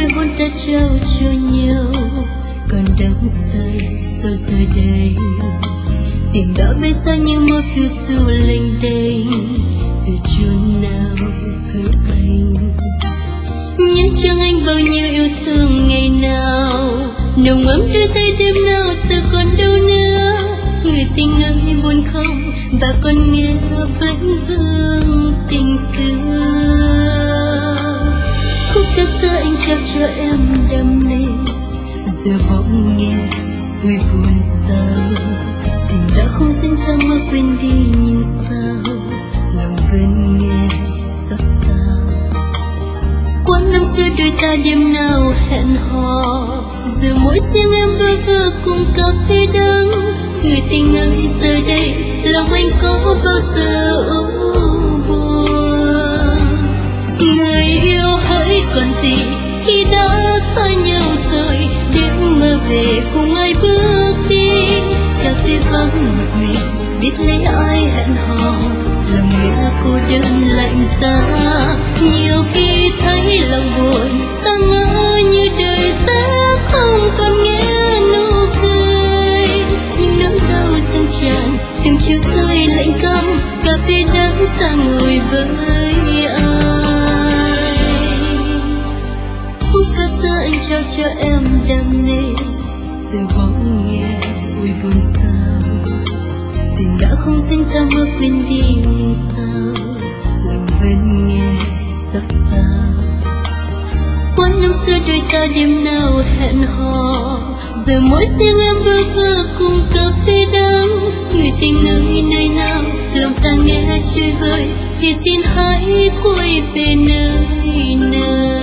hôn ta trao cho nhau, còn đắm say tôi giờ đây tìm đã bên xa như mơ phiêu du lênh đênh từ chốn nào hỡi anh. Nhớ chăng anh bao nhiêu yêu thương ngày nào, nồng ấm đôi tay đêm nào giờ còn đâu nữa. Người tình ơi buồn không và còn nghe vẫn vương tình xưa. Khúc ca xưa anh trao cho em đam mê, giờ bỗng nghe vui buồn sao. Tình đã không xin sao mà quên đi nhưng sao lòng vẫn nghe xót xa. Quán năm xưa đôi ta đêm nào hẹn hò, giờ mỗi tiếng em bơ vơ cùng cà phê đắng. Người tình ơi giờ đây lòng anh có bao giờ buồn. Người yêu hỡi còn gì khi đã xa nhau rồi, đêm mơ về cùng ai bước đi. Cà phê vắng một mình biết lấy ai hẹn hò, lòng nghe cô đơn lạnh giá. Nhiều khi thấy lòng buồn ta ngỡ như đời sẽ không còn nghe nụ cười, nhưng nỗi đau dâng tràn từng chiều rơi lạnh căm. Cà phê đắng ta ngồi với ai. Khúc ca xưa anh trao cho em đam mê, giờ bỗng nghe vui buồn sao. Tình đã không thành sao mà quên đi nhưng sao lòng vẫn nghe xót xa. Quán năm xưa đôi ta đêm nào hẹn hò, giờ mỗi tiếng em bơ vơ cùng cà phê đắng. Người tình ơi nơi nào lòng ta nghe chơi vơi, thì xin hãy quay về nơi này.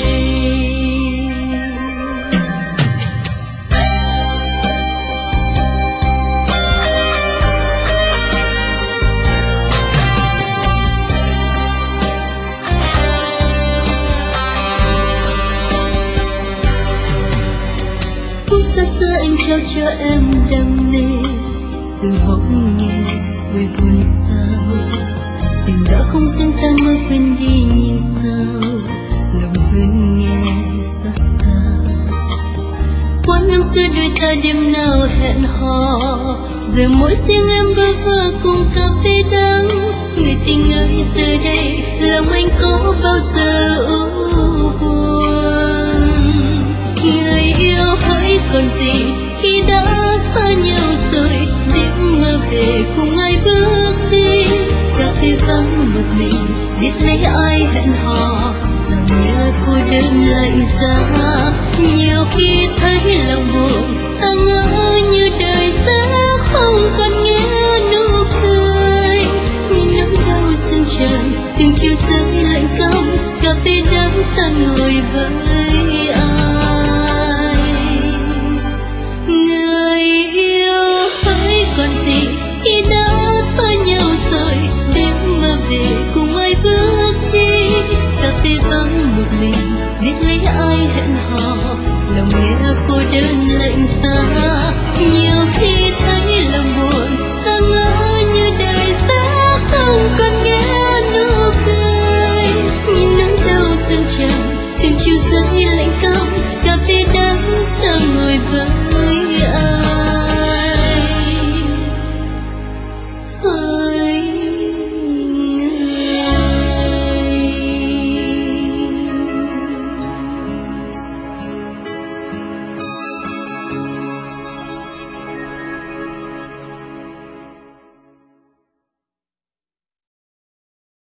Xưa anh trao cho em đam mê, từ bỗng nghe vui buồn sao. Tình đã không xin ta mới quên đi nhưng sao lòng vẫn nghe xót xa. Quán năm xưa đôi ta đêm nào hẹn hò, giờ mỗi tiếng em bơ vơ cùng cà phê đắng. Người tình ơi giờ đây lòng anh có bao giờ buồn. Người yêu hỡi còn gì khi đã xa nhau rồi, đêm mơ về cùng ai bước đi. Cà phê vắng một mình biết lấy ai hẹn hò, lòng nhớ cô đơn lạnh giá. Nhiều khi thấy lòng buồn ta ngỡ như đời sẽ không còn nghe nụ cười, nhưng nỗi đau dâng tràn từng chiều rơi lạnh căm. Cà phê đắng ta ngồi với